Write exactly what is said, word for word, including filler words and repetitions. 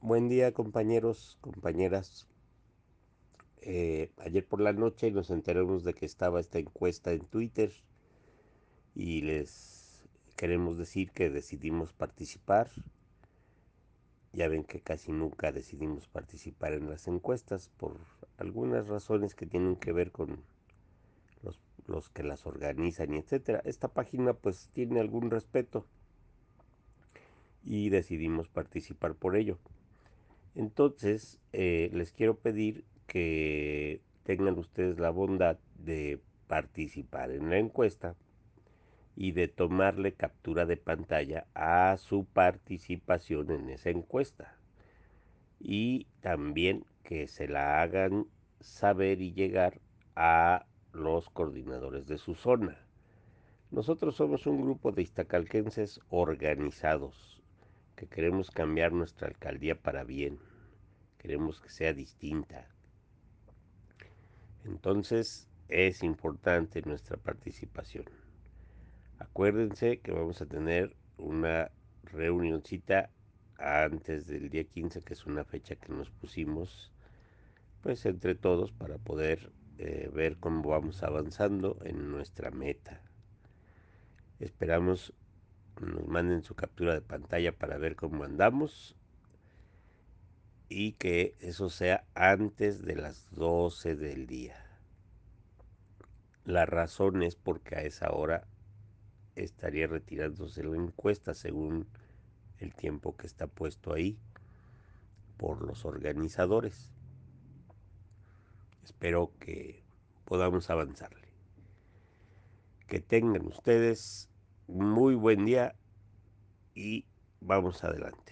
Buen día, compañeros, compañeras. Eh, ayer por la noche nos enteramos de que estaba esta encuesta en Twitter y les queremos decir que decidimos participar. Ya ven que casi nunca decidimos participar en las encuestas por algunas razones que tienen que ver con los, los que las organizan y etcétera. Esta página pues tiene algún respeto y decidimos participar por ello. Entonces, eh, les quiero pedir que tengan ustedes la bondad de participar en la encuesta y de tomarle captura de pantalla a su participación en esa encuesta. Y también que se la hagan saber y llegar a los coordinadores de su zona. Nosotros somos un grupo de iztacalquenses organizados que queremos cambiar nuestra alcaldía para bien. Queremos que sea distinta. Entonces es importante nuestra participación. Acuérdense que vamos a tener una reunioncita antes del día quince, que es una fecha que nos pusimos pues entre todos para poder eh, ver cómo vamos avanzando en nuestra meta. Esperamos nos manden su captura de pantalla para ver cómo andamos y que eso sea antes de las doce del día. La razón es porque a esa hora estaría retirándose la encuesta según el tiempo que está puesto ahí por los organizadores. Espero que podamos avanzarle. Que tengan ustedes muy buen día y vamos adelante.